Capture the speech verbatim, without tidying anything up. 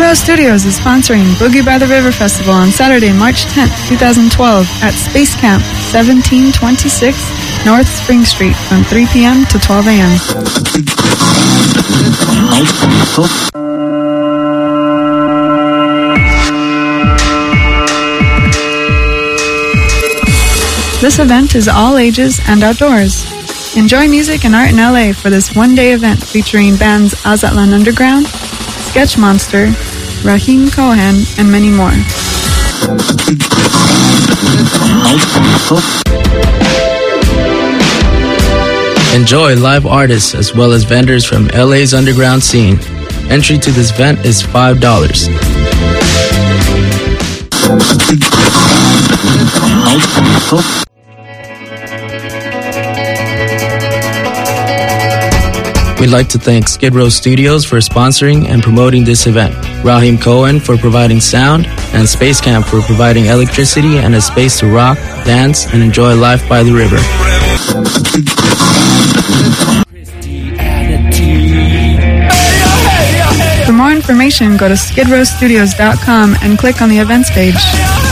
Row Studios is sponsoring Boogie by the River Festival on Saturday, March tenth, twenty twelve at Space Camp, seventeen twenty-six North Spring Street from three p.m. to twelve a.m. This event is all ages and outdoors. Enjoy music and art in L A for this one-day event featuring bands Azatlan Underground, Sketch Monster, Raheem Cohen, and many more. Enjoy live artists as well as vendors from L A's underground scene. Entry to this event is five dollars. We'd like to thank Skid Row Studios for sponsoring and promoting this event, Raheem Cohen for providing sound, and Space Camp for providing electricity and a space to rock, dance, and enjoy life by the river. For more information, go to skid row studios dot com and click on the events page.